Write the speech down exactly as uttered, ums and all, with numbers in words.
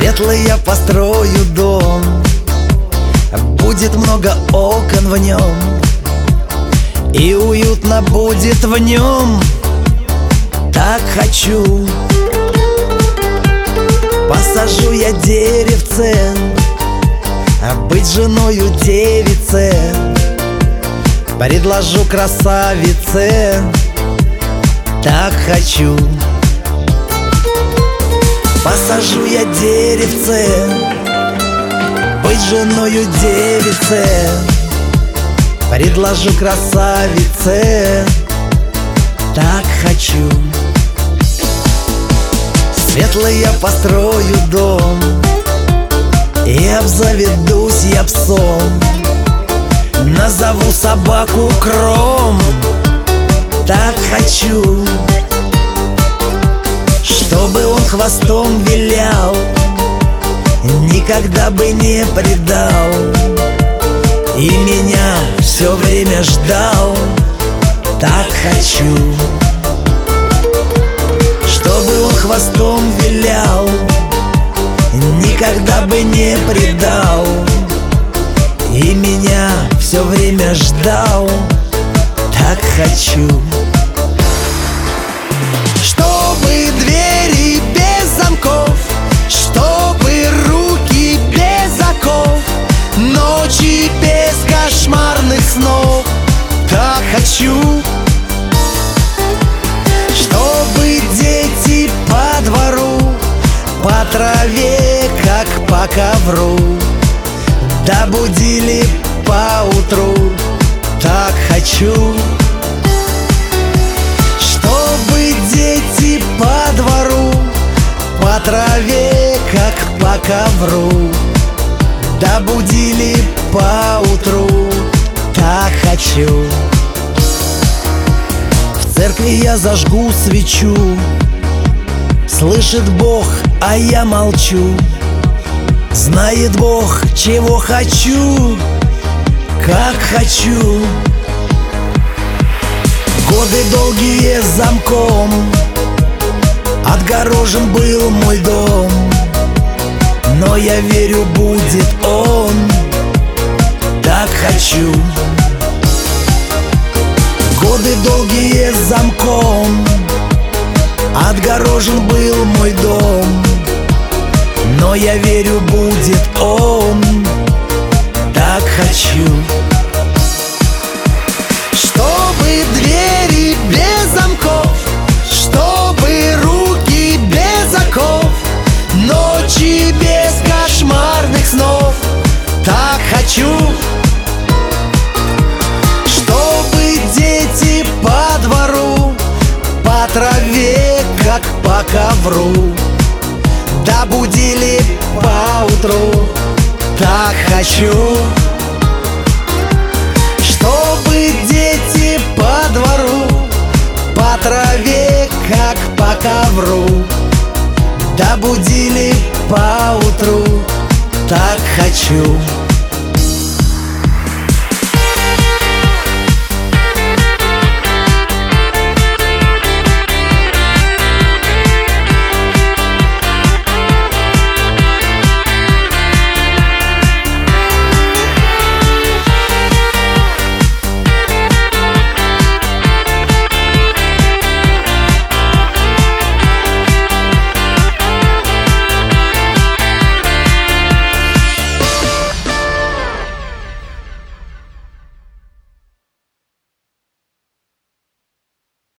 Светлый я построю дом, будет много окон в нем, и уютно будет в нем. Так хочу. Посажу я деревце, быть женою девице, предложу красавице. Так хочу. Посажу я деревце, быть женою девице, предложу красавице. Так хочу. Светлый я построю дом, и обзаведусь я псом, назову собаку Кром. Так хочу. Чтобы он хвостом вилял, никогда бы не предал, и меня все время ждал. Так хочу. Чтобы он хвостом вилял, никогда бы не предал, и меня все время ждал. Так хочу. Чтобы двери без замков, чтобы руки без оков, ночи без кошмарных снов. Так хочу. Чтобы дети по двору, по траве, как по ковру, добудили поутру. Так хочу. Чтобы дети по двору, по траве, как по ковру, добудили поутру. Так хочу. В церкви я зажгу свечу, слышит Бог, а я молчу. Знает Бог, чего хочу, как хочу. Годы долгие замком отгорожен был мой дом, но я верю, будет он. Так хочу. Годы долгие замком отгорожен был мой дом, но я верю, будет он. Так хочу. Чтобы двери без замков, чтобы руки без оков, ночи без кошмарных снов. Так хочу. Чтобы дети по двору, по траве, как по ковру, добудили поутру. Так хочу. Чтобы дети по двору, по траве, как по ковру, добудили поутру. Так хочу.